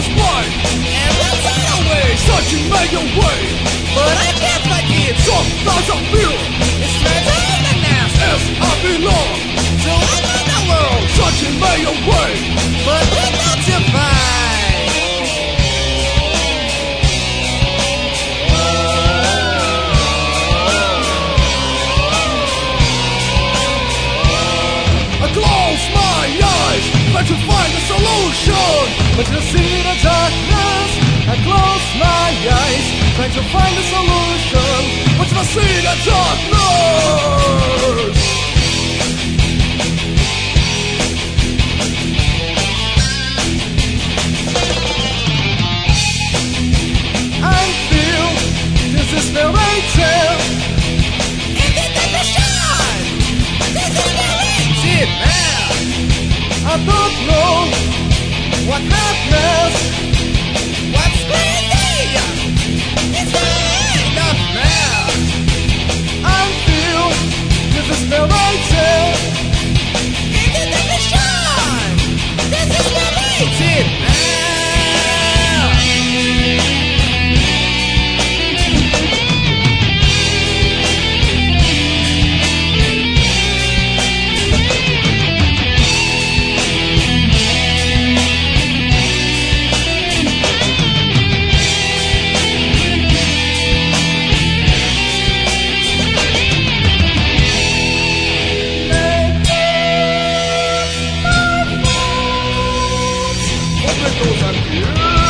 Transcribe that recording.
was right, and what's our way? such a made a way. But I can't forgive. Sometimes I feel It's strange and nasty. as I belong. So I know the world, Such a made a way. but we're not to find. I close my eyes, try to find a solution. But you see the darkness, I close my eyes, trying to find a solution. But I see the darkness. I feel this is fairy tale. And the depression, this is very deep now. I don't know what happens. What's crazy? It's kind of now. I feel this is fairy tale. And the depression, this is very deep now. Open doors and